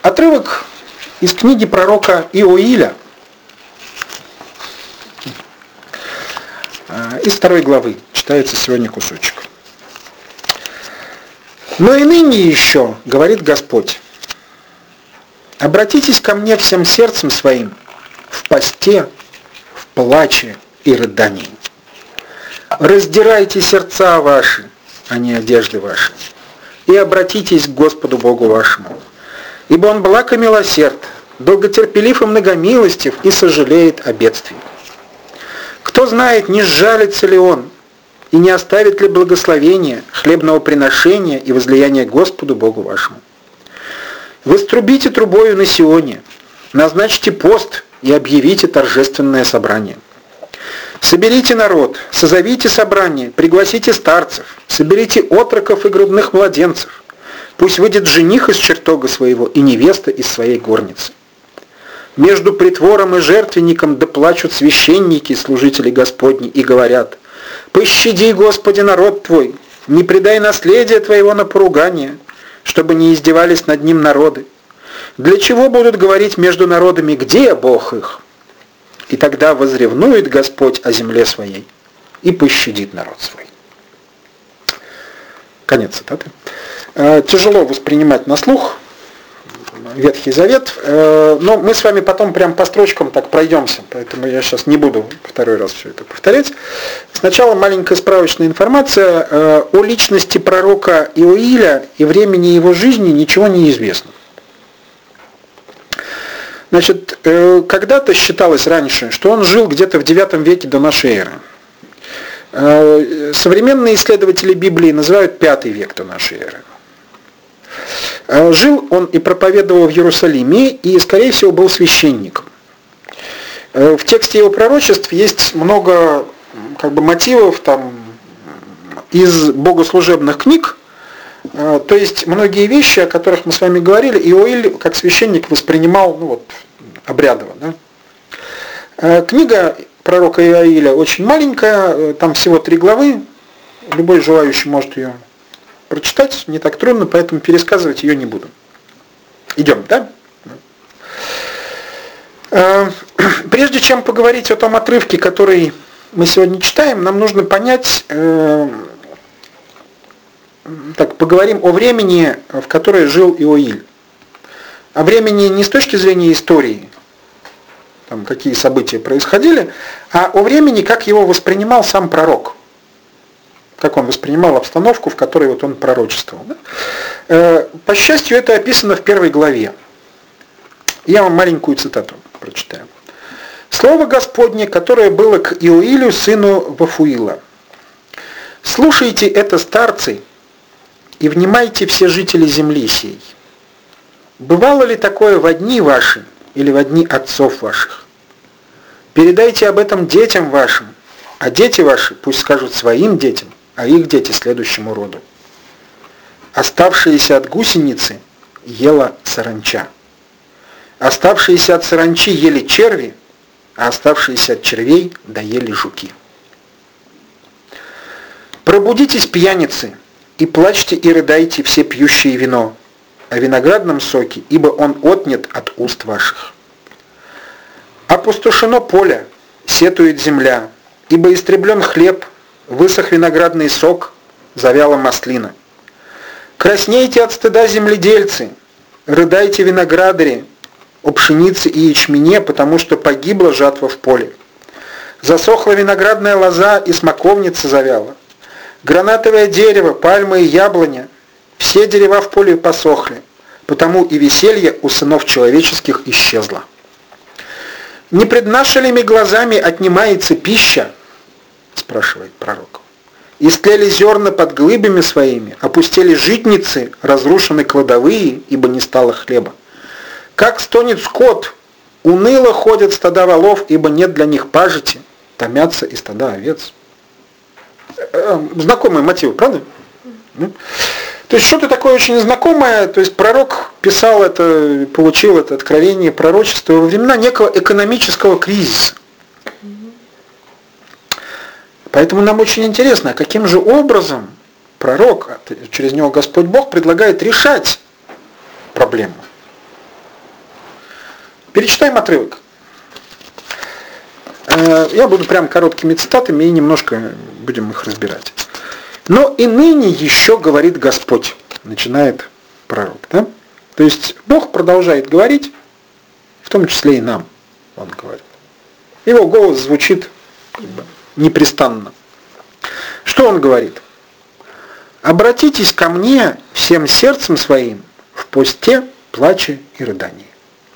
Отрывок из книги пророка Иоиля, из 2 главы, читается сегодня кусочек. «Но и ныне еще, говорит Господь, обратитесь ко мне всем сердцем своим, в посте, в плаче и рыдании. Раздирайте сердца ваши, а не одежды ваши, и обратитесь к Господу Богу вашему. Ибо Он благ и милосерд, долготерпелив и многомилостив, и сожалеет о бедствии. Кто знает, не сжалится ли Он, и не оставит ли благословения, хлебного приношения и возлияния Господу Богу вашему. Вострубите трубою на Сионе, назначьте пост и объявите торжественное собрание. Соберите народ, созовите собрание, пригласите старцев, соберите отроков и грудных младенцев. Пусть выйдет жених из чертога своего и невеста из своей горницы. Между притвором и жертвенником доплачут священники, служители Господни, и говорят: «Пощади, Господи, народ Твой, не предай наследие Твоего на поругание, чтобы не издевались над ним народы. Для чего будут говорить между народами, где Бог их? И тогда возревнует Господь о земле своей и пощадит народ свой». Конец цитаты. Тяжело воспринимать на слух Ветхий Завет, но мы с вами потом прям по строчкам так пройдемся, поэтому я сейчас не буду второй раз все это повторять. Сначала маленькая справочная информация. О личности пророка Иоиля и времени его жизни ничего не известно. Значит, когда-то считалось раньше, что он жил где-то в IX веке до нашей эры. Современные исследователи Библии называют V век до нашей эры. Жил он и проповедовал в Иерусалиме, и, скорее всего, был священником. В тексте его пророчеств есть много мотивов из богослужебных книг. То есть многие вещи, о которых мы с вами говорили, Иоиль как священник воспринимал обрядово. Да? Книга пророка Иоиля очень маленькая, там всего 3 главы. Любой желающий может ее прочитать, не так трудно, поэтому пересказывать ее не буду. Идем, да? Прежде чем поговорить о том отрывке, который мы сегодня читаем, нам нужно понять, поговорим о времени, в которое жил Иоиль. О времени не с точки зрения истории, какие события происходили, а о времени, как его воспринимал сам пророк. Как он воспринимал обстановку, в которой он пророчествовал. Да? По счастью, это описано в 1 главе. Я вам маленькую цитату прочитаю. «Слово Господне, которое было к Иоилю, сыну Вафуила. Слушайте это, старцы, и внимайте все жители земли сей. Бывало ли такое во дни ваши или во дни отцов ваших? Передайте об этом детям вашим, а дети ваши пусть скажут своим детям, а их дети следующему роду. Оставшиеся от гусеницы ела саранча. Оставшиеся от саранчи ели черви, а оставшиеся от червей доели жуки. Пробудитесь, пьяницы, и плачьте и рыдайте все пьющие вино, о виноградном соке, ибо он отнят от уст ваших. Опустошено поле, сетует земля, ибо истреблен хлеб, высох виноградный сок, завяла маслина. Краснейте от стыда, земледельцы, рыдайте, виноградари, о пшенице и ячмене, потому что погибла жатва в поле. Засохла виноградная лоза, и смоковница завяла. Гранатовое дерево, пальма и яблоня, все дерева в поле посохли, потому и веселье у сынов человеческих исчезло. Не пред нашими глазами отнимается пища, спрашивает пророк. Истлели зерна под глыбами своими, опустели житницы, разрушены кладовые, ибо не стало хлеба. Как стонет скот, уныло ходят стада волов, ибо нет для них пажити, томятся и стада овец. Знакомые мотивы, правда? То есть что-то такое очень знакомое, то есть пророк писал это, получил это откровение, пророчество во времена некого экономического кризиса. Поэтому нам очень интересно, каким же образом пророк, через него Господь Бог предлагает решать проблему. Перечитаем отрывок. Я буду прям короткими цитатами и немножко будем их разбирать. «Но и ныне еще говорит Господь», начинает пророк. Да? То есть Бог продолжает говорить, в том числе и нам, Он говорит. Его голос звучит непрестанно. Что Он говорит? «Обратитесь ко мне всем сердцем своим в посте, плаче и рыдании».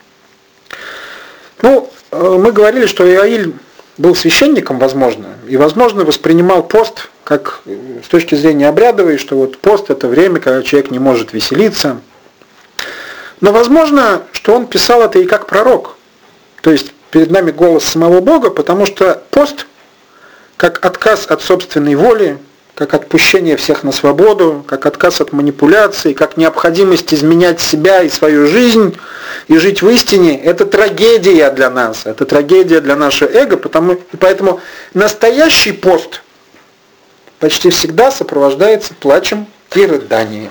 Ну, мы говорили, что Иоиль был священником, возможно, и, возможно, воспринимал пост как с точки зрения обрядовой, что вот пост – это время, когда человек не может веселиться. Но, возможно, что он писал это и как пророк. То есть перед нами голос самого Бога, потому что пост, как отказ от собственной воли, как отпущение всех на свободу, как отказ от манипуляций, как необходимость изменять себя и свою жизнь и жить в истине, это трагедия для нас, это трагедия для нашего эго, поэтому настоящий пост почти всегда сопровождается плачем и рыданием.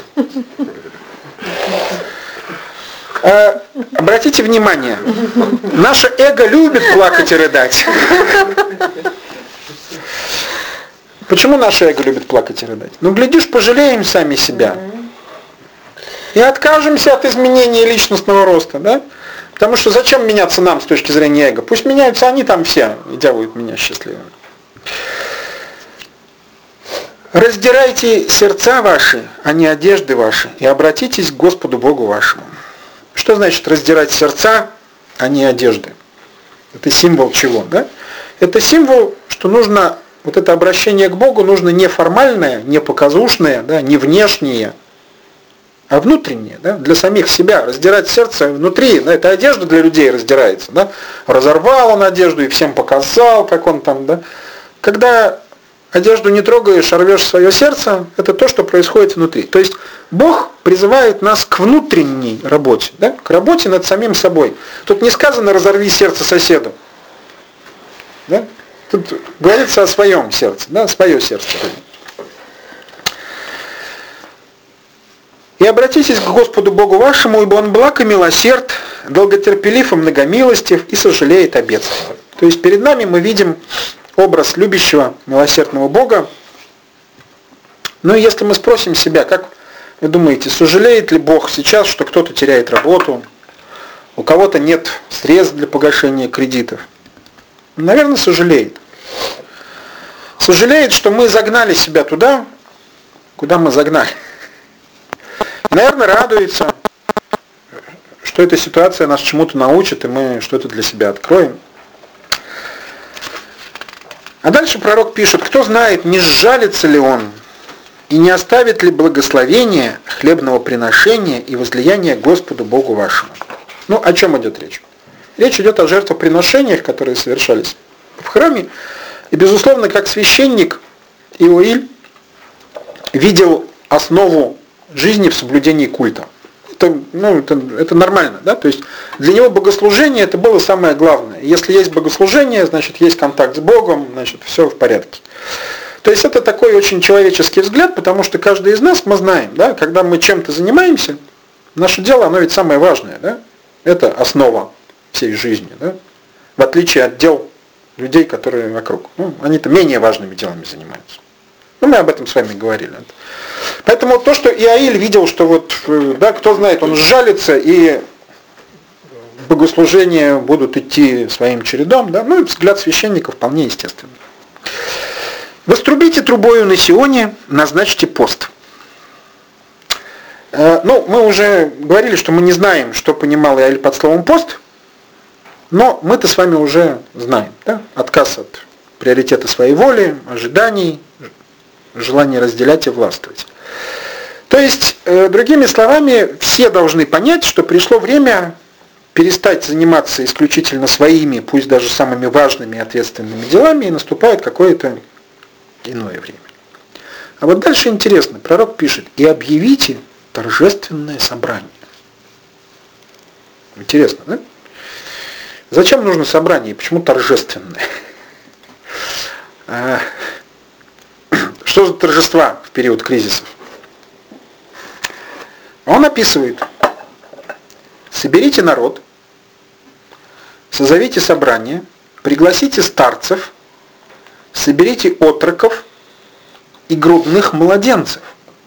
Обратите внимание, наше эго любит плакать и рыдать. Почему наше эго любит плакать и рыдать? Ну, глядишь, пожалеем сами себя. И откажемся от изменения личностного роста, да? Потому что зачем меняться нам с точки зрения эго? Пусть меняются они там все и делают меня счастливым. «Раздирайте сердца ваши, а не одежды ваши, и обратитесь к Господу Богу вашему». Что значит раздирать сердца, а не одежды? Это символ чего, да? Это символ, что нужно, вот это обращение к Богу нужно не формальное, не показушное, да, не внешнее, а внутреннее, да, для самих себя. Раздирать сердце внутри, да, это одежда для людей раздирается, да. Разорвал он одежду и всем показал, как он там, да. Когда одежду не трогаешь, а рвешь свое сердце, это то, что происходит внутри. То есть Бог призывает нас к внутренней работе, да? К работе над самим собой. Тут не сказано «разорви сердце соседу». Да? Тут говорится о своем сердце, да? Свое сердце. «И обратитесь к Господу Богу вашему, ибо Он благ и милосерд, долготерпелив и многомилостив, и сожалеет о бедствиях». То есть перед нами мы видим образ любящего, милосердного Бога. Но если мы спросим себя, как вы думаете, сожалеет ли Бог сейчас, что кто-то теряет работу, у кого-то нет средств для погашения кредитов? Наверное, сожалеет. Сожалеет, что мы загнали себя туда, куда мы загнали. Наверное, радуется, что эта ситуация нас чему-то научит, и мы что-то для себя откроем. А дальше пророк пишет: кто знает, не сжалится ли он и не оставит ли благословения хлебного приношения и возлияния Господу Богу вашему. Ну, о чем идет речь? Речь идет о жертвоприношениях, которые совершались в храме. И, безусловно, как священник Иоиль видел основу жизни в соблюдении культа. Это нормально, да? То есть для него богослужение это было самое главное. Если есть богослужение, значит есть контакт с Богом, значит все в порядке. То есть это такой очень человеческий взгляд, потому что каждый из нас, мы знаем, да, когда мы чем-то занимаемся, наше дело, оно ведь самое важное, да? Это основа всей жизни, да? В отличие от дел людей, которые вокруг. Они-то менее важными делами занимаются. Мы об этом с вами говорили. Поэтому то, что Иоиль видел, что вот, да, кто знает, он сжалится, и богослужения будут идти своим чередом, да, взгляд священника вполне естественный. «Вострубите трубою на Сионе, назначьте пост». Мы уже говорили, что мы не знаем, что понимал Иоиль под словом «пост», но мы-то с вами уже знаем. Да? Отказ от приоритета своей воли, ожиданий, желание разделять и властвовать. То есть, другими словами, все должны понять, что пришло время перестать заниматься исключительно своими, пусть даже самыми важными и ответственными делами, и наступает какое-то иное время. А вот дальше интересно, пророк пишет: «И объявите торжественное собрание». Интересно, да? Зачем нужно собрание и почему торжественное? Что за торжества в период кризисов? Он описывает: соберите народ, созовите собрание, пригласите старцев, соберите отроков и грудных младенцев.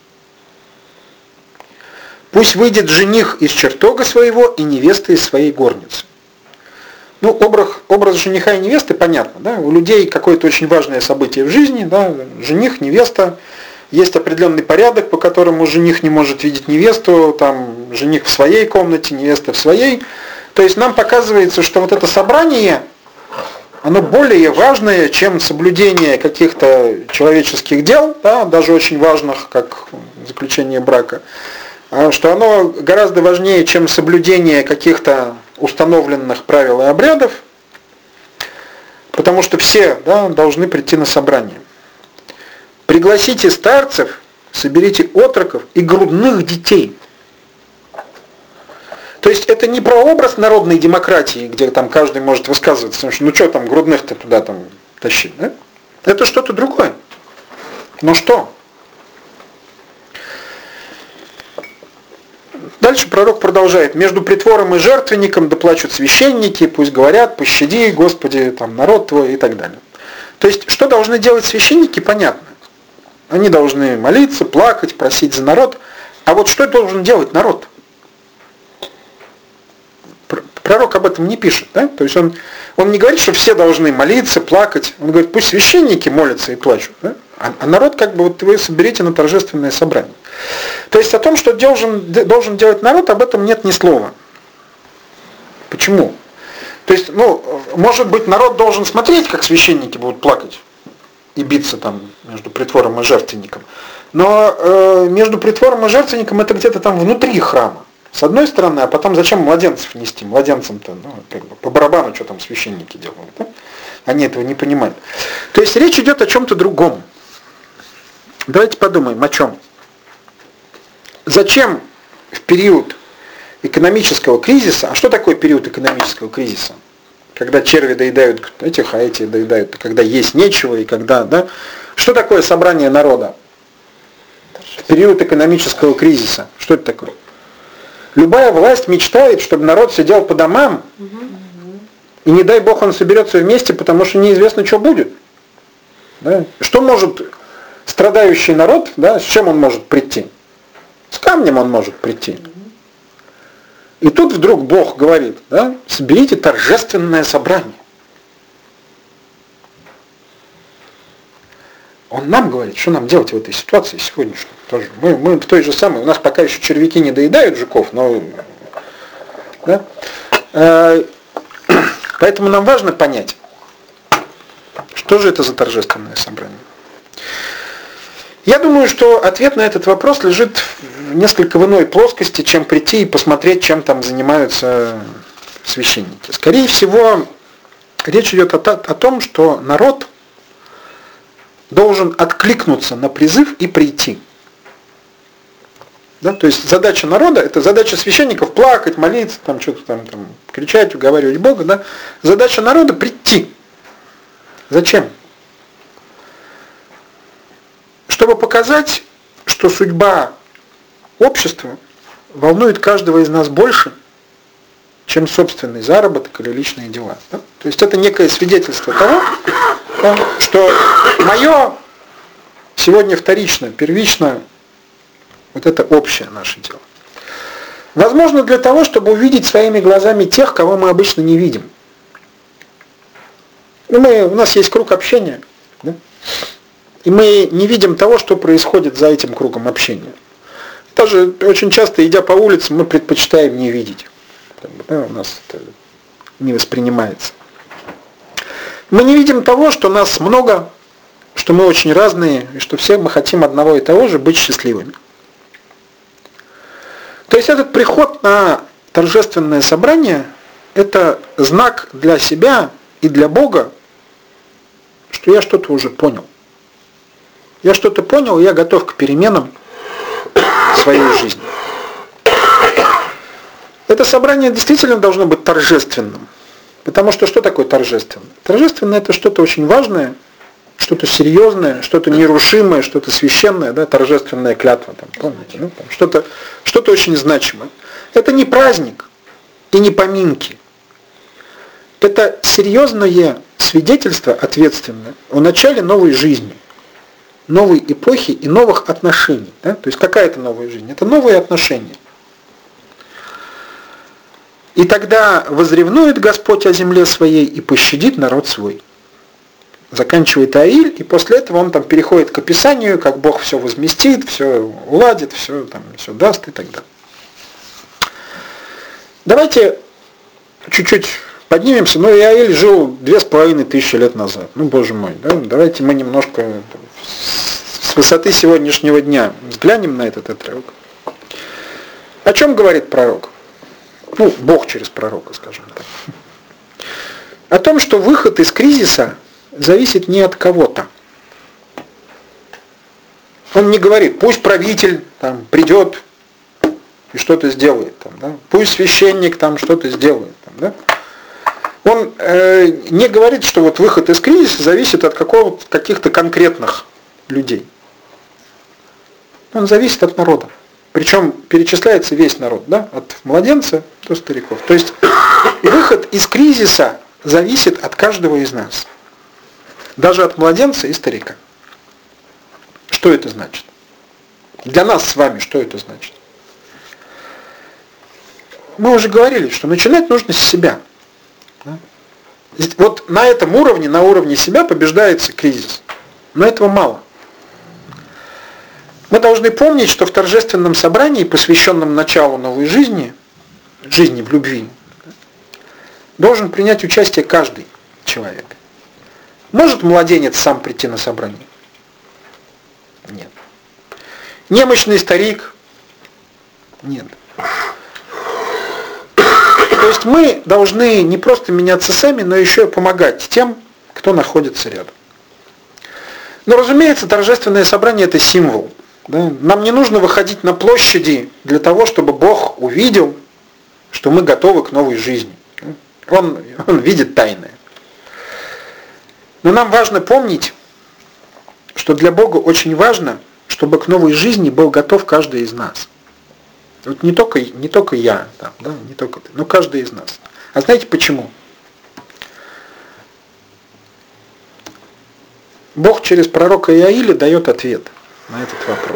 Пусть выйдет жених из чертога своего и невеста из своей горницы. Ну, образ жениха и невесты понятно, да? У людей какое-то очень важное событие в жизни, да? Жених, невеста, есть определенный порядок, по которому жених не может видеть невесту, там жених в своей комнате, невеста в своей. То есть нам показывается, что вот это собрание, оно более важное, чем соблюдение каких-то человеческих дел, да? Даже очень важных, как заключение брака, что оно гораздо важнее, чем соблюдение каких-то установленных правил и обрядов, потому что все, да, должны прийти на собрание. Пригласите старцев, соберите отроков и грудных детей. То есть это не про образ народной демократии, где там каждый может высказываться, потому что ну что там грудных-то туда там тащить, да? Это что-то другое. Но что? Дальше пророк продолжает. Между притвором и жертвенником доплачут священники, пусть говорят, пощади, Господи, там, народ твой и так далее. То есть, что должны делать священники, понятно. Они должны молиться, плакать, просить за народ. А вот что должен делать народ? Пророк об этом не пишет. Да? То есть он не говорит, что все должны молиться, плакать. Он говорит, пусть священники молятся и плачут. Да? А народ, как бы, вот вы соберите на торжественное собрание. То есть о том, что должен делать народ, об этом нет ни слова. Почему? То есть, может быть, народ должен смотреть, как священники будут плакать и биться там между притвором и жертвенником. Но между притвором и жертвенником это где-то там внутри храма. С одной стороны, а потом зачем младенцев нести? Младенцам-то, как бы по барабану, что там священники делают. Да? Они этого не понимают. То есть речь идет о чем-то другом. Давайте подумаем, о чем. Зачем в период экономического кризиса, а что такое период экономического кризиса? Когда черви доедают этих, а эти доедают, когда есть нечего, и когда, да? Что такое собрание народа? В период экономического кризиса. Что это такое? Любая власть мечтает, чтобы народ сидел по домам, и не дай бог он соберется вместе, потому что неизвестно, что будет. Да? Что может страдающий народ, да, с чем он может прийти? С камнем он может прийти. И тут вдруг Бог говорит, да, соберите торжественное собрание. Он нам говорит, что нам делать в этой ситуации сегодняшней. Тоже. Мы в той же самой, у нас пока еще червяки не доедают жуков, но... Да? Поэтому нам важно понять, что же это за торжественное собрание. Я думаю, что ответ на этот вопрос лежит несколько в иной плоскости, чем прийти и посмотреть, чем там занимаются священники. Скорее всего, речь идет о том, что народ должен откликнуться на призыв и прийти. Да? То есть задача народа, это задача священников плакать, молиться, там, что-то там, кричать, уговаривать Бога. Да? Задача народа прийти. Зачем? Чтобы показать, что судьба общества волнует каждого из нас больше, чем собственный заработок или личные дела. Да? То есть это некое свидетельство того, да, что мое сегодня вторично, первично, вот это общее наше дело. Возможно, для того, чтобы увидеть своими глазами тех, кого мы обычно не видим. У нас есть круг общения, да? И мы не видим того, что происходит за этим кругом общения. Даже очень часто, идя по улице, мы предпочитаем не видеть. Да, у нас это не воспринимается. Мы не видим того, что нас много, что мы очень разные, и что все мы хотим одного и того же — быть счастливыми. То есть этот приход на торжественное собрание — это знак для себя и для Бога, что я что-то уже понял. Я что-то понял, и я готов к переменам в своей жизни. Это собрание действительно должно быть торжественным. Потому что такое торжественное? Торжественное — это что-то очень важное, что-то серьезное, что-то нерушимое, что-то священное, да, торжественная клятва, там, помните, ну, там, что-то очень значимое. Это не праздник и не поминки. это серьезное свидетельство ответственное о начале новой жизни, новой эпохи и новых отношений. Да? То есть какая это новая жизнь? Это новые отношения. И тогда возревнует Господь о земле своей и пощадит народ свой. Заканчивает Аиль, и после этого он там переходит к описанию, как Бог все возместит, все уладит, все даст и так далее. Давайте чуть-чуть поднимемся. Ну, Аиль жил 2500 лет назад. Ну, Боже мой, да? Давайте мы немножко с высоты сегодняшнего дня взглянем на этот отрывок. О чем говорит пророк? Ну, Бог через пророка, скажем так. О том, что выход из кризиса зависит не от кого-то. Он не говорит, пусть правитель там, придет и что-то сделает. Там, да? Пусть священник там что-то сделает. Там, да? Он не говорит, что вот выход из кризиса зависит от каких-то конкретных людей. Он зависит от народа. Причем перечисляется весь народ, да? От младенца до стариков. То есть выход из кризиса зависит от каждого из нас. Даже от младенца и старика. Что это значит? Для нас с вами что это значит? Мы уже говорили, что начинать нужно с себя. Да? Вот на этом уровне, на уровне себя побеждается кризис. Но этого мало. Мы должны помнить, что в торжественном собрании, посвященном началу новой жизни в любви, должен принять участие каждый человек. Может младенец сам прийти на собрание? Нет. Немощный старик? Нет. То есть мы должны не просто меняться сами, но еще и помогать тем, кто находится рядом. Но, разумеется, торжественное собрание – это символ. Да? Нам не нужно выходить на площади для того, чтобы Бог увидел, что мы готовы к новой жизни. Он видит тайное. Но нам важно помнить, что для Бога очень важно, чтобы к новой жизни был готов каждый из нас. Вот не только я, там, да, не только ты, но каждый из нас. А знаете почему? Бог через пророка Иаиля дает ответ на этот вопрос.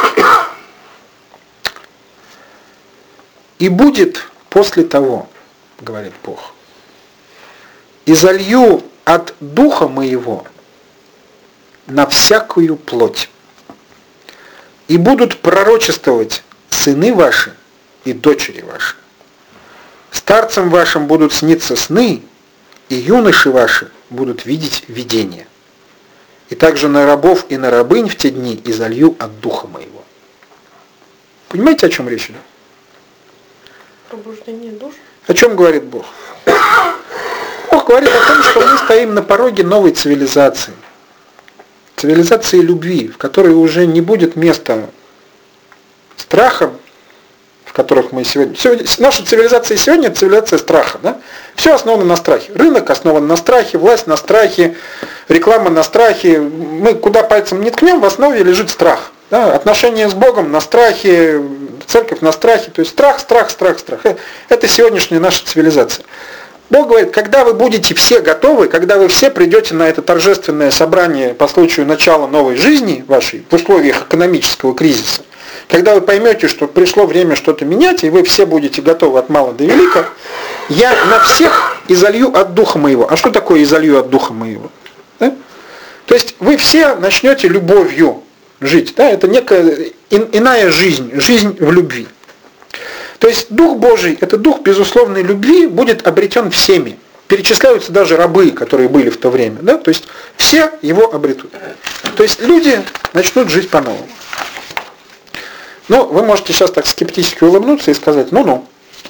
«И будет после того, — говорит Бог, — и залью от духа моего на всякую плоть, и будут пророчествовать сыны ваши и дочери ваши. Старцам вашим будут сниться сны, и юноши ваши будут видеть видения. И также на рабов и на рабынь в те дни изолью от духа моего». Понимаете, о чем речь идет? Пробуждение душ. О чем говорит Бог? Бог говорит о том, что мы стоим на пороге новой цивилизации. Цивилизации любви, в которой уже не будет места страхам, в которых мы сегодня... Наша цивилизация сегодня – это цивилизация страха. Да? Все основано на страхе. Рынок основан на страхе, власть на страхе, реклама на страхе. Мы куда пальцем не ткнем, в основе лежит страх. Да? Отношения с Богом на страхе, церковь на страхе. То есть страх. Это сегодняшняя наша цивилизация. Бог говорит, когда вы будете все готовы, когда вы все придете на это торжественное собрание по случаю начала новой жизни вашей в условиях экономического кризиса, когда вы поймете, что пришло время что-то менять, и вы все будете готовы от мала до велика, я на всех изолью от духа моего. А что такое изолью от духа моего? Да? То есть вы все начнете любовью жить. Да? Это некая иная жизнь в любви. То есть Дух Божий, это Дух безусловной любви, будет обретен всеми. Перечисляются даже рабы, которые были в то время. Да? То есть все его обретут. То есть люди начнут жить по-новому. Ну, вы можете сейчас так скептически улыбнуться и сказать, ну-ну.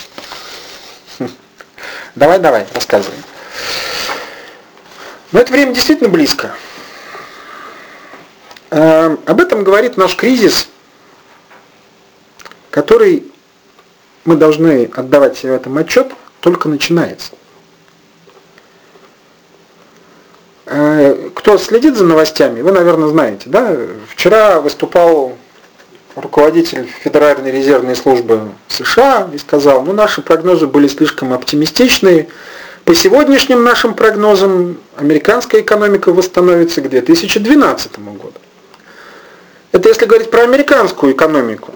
Давай, рассказывай. Но это время действительно близко. Об этом говорит наш кризис, который, мы должны отдавать себе в этом отчет, только начинается. Кто следит за новостями, вы, наверное, знаете, да? Вчера выступал руководитель Федеральной резервной службы США и сказал, наши прогнозы были слишком оптимистичные, По сегодняшним нашим прогнозам, американская экономика восстановится к 2012 году. Это если говорить про американскую экономику.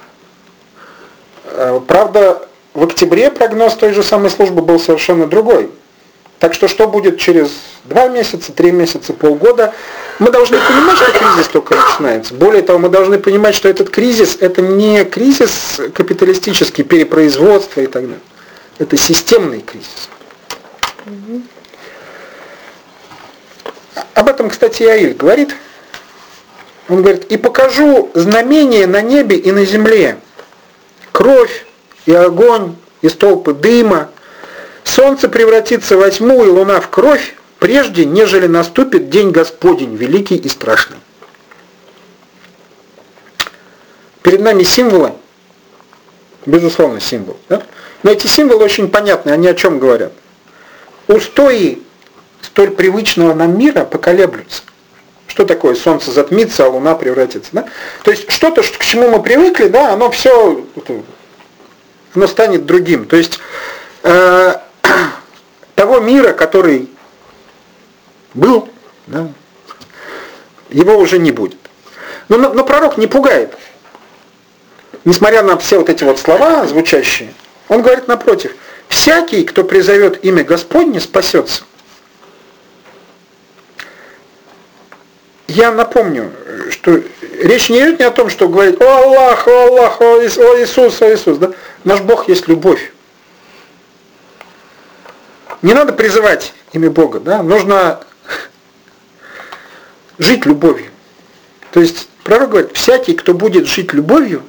Правда, в октябре прогноз той же самой службы был совершенно другой. Так что будет через 2 месяца, 3 месяца, полгода, мы должны понимать, что кризис только начинается. Более того, мы должны понимать, что этот кризис – это не кризис капиталистический, перепроизводства и так далее. Это системный кризис. Об этом, кстати, Иаиль говорит. Он говорит: «И покажу знамения на небе и на земле, кровь и огонь и столпы дыма. Солнце превратится во тьму и луна в кровь, прежде нежели наступит день Господень, великий и страшный». Перед нами символы, безусловно, символ. Да? Но эти символы очень понятны, они о чем говорят? Устои столь привычного нам мира поколеблются. Что такое солнце затмится, а луна превратится? Да? То есть что-то, к чему мы привыкли, да, оно все оно станет другим. То есть того мира, который был, да, его уже не будет. Но пророк не пугает. Несмотря на все вот эти вот слова звучащие, он говорит напротив: всякий, кто призовет имя Господне, спасется. Я напомню, что речь не идет не о том, что говорить: «О Аллах, о Аллах, о Иисус, о Иисус». Да? Наш Бог есть любовь. Не надо призывать имя Бога, да? Нужно жить любовью. То есть пророк говорит: всякий, кто будет жить любовью,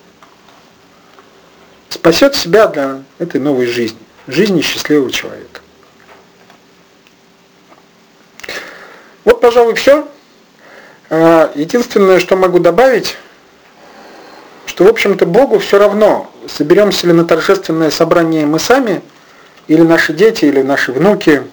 спасет себя для этой новой жизни, жизни счастливого человека. Вот, пожалуй, все. Единственное, что могу добавить, что, в общем-то, Богу все равно, соберемся ли на торжественное собрание мы сами, или наши дети, или наши внуки.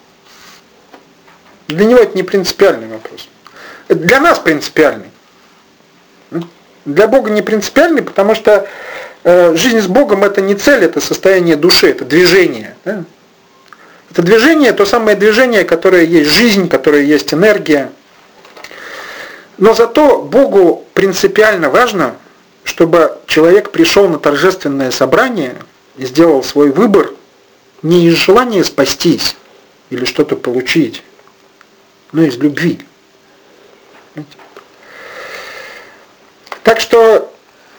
Для него это не принципиальный вопрос. Это для нас принципиальный. Для Бога не принципиальный, потому что жизнь с Богом — это не цель, это состояние души, это движение. Да? Это движение, то самое движение, которое есть жизнь, которое есть энергия. Но зато Богу принципиально важно, чтобы человек пришел на торжественное собрание и сделал свой выбор не из желания спастись или что-то получить, но из любви. Так что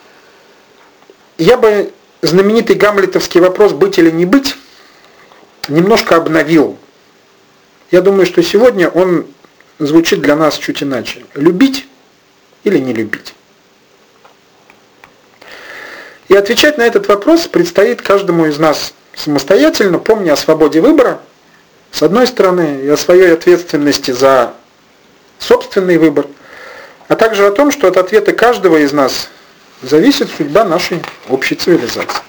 я бы знаменитый гамлетовский вопрос «быть или не быть» немножко обновил. Я думаю, что сегодня он звучит для нас чуть иначе. Любить или не любить? И отвечать на этот вопрос предстоит каждому из нас самостоятельно, помня о свободе выбора, с одной стороны, и о своей ответственности за собственный выбор, а также о том, что от ответа каждого из нас зависит судьба нашей общей цивилизации.